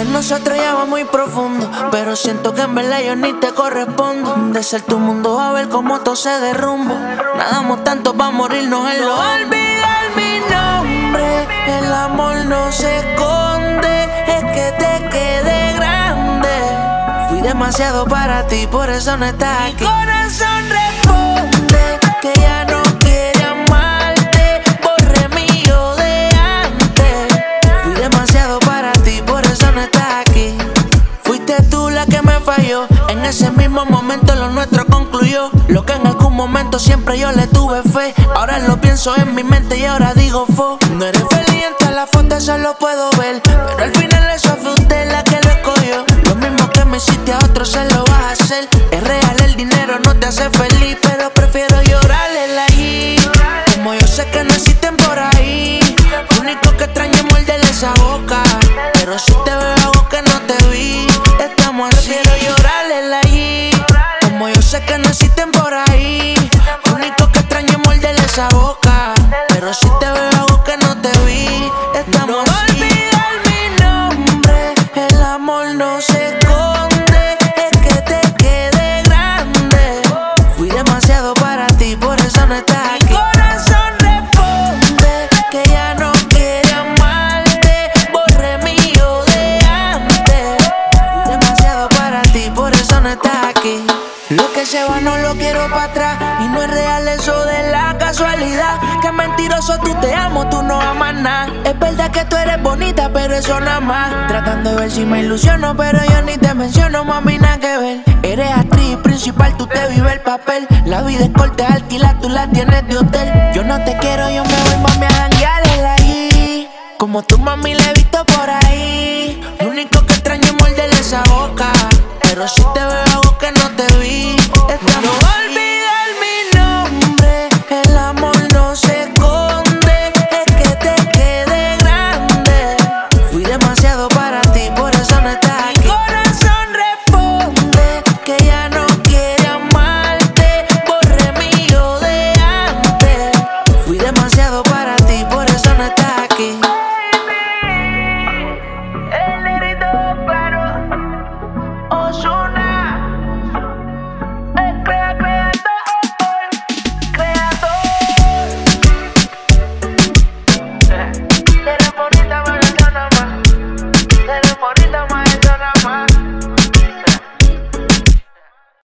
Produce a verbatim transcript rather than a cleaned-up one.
de nosotros ya va muy profundo, pero siento que en verdad yo ni te correspondo. De ser tu mundo a ver cómo todo se derrumba. Nadamos tanto pa' morirnos en lo alto. Olvidar mi nombre, el amor no se esconde, es que te quede grande. Fui demasiado para ti, por eso no estás aquí. Mi corazón responde que ya no quiere amarte, borré mi yo de antes. Fui demasiado para ti, por eso no estás aquí. Fuiste tú la que me falló, en ese mismo momento lo nuestro concluyó. Lo que en algún momento siempre yo le tuve fe, ahora lo pienso en mi mente y ahora digo fo. No eres feliz en todas las fotos, eso lo puedo ver, pero al final eso fue usted la que lo escogió. Lo mismo que me hiciste a otro se lo vas a hacer. Es real, el dinero no te hace feliz, pero prefiero llorarle allí. Como yo sé que no existen por ahí, lo único que extraño es morderle esa boca, pero si te veo algo que no te vi, estamos así. Prefiero llorarle allí. Como yo sé que no existen por ahí, lo único que extraño es morderle esa boca, pero si te veo algo que no te vi, estamos no así. Olvidar mi nombre, el amor no se esconde, es que te quede grande. Fui demasiado para ti, por eso no estás aquí. Mi corazón responde que ya no quiere amarte, borré mi yo de antes. Fui demasiado para ti, por eso no estás aquí. Lo que se va no lo quiero para atrás, y no es real eso de la casualidad. Que mentiroso, tú te amo, tú no amas nada. Es verdad que tú eres bonita, pero eso nada más. Tratando de ver si me ilusiono, pero yo ni te menciono, mami, nada que ver. Eres actriz principal, tú te vives el papel. La vida es corta, alquilar, tú la tienes de hotel.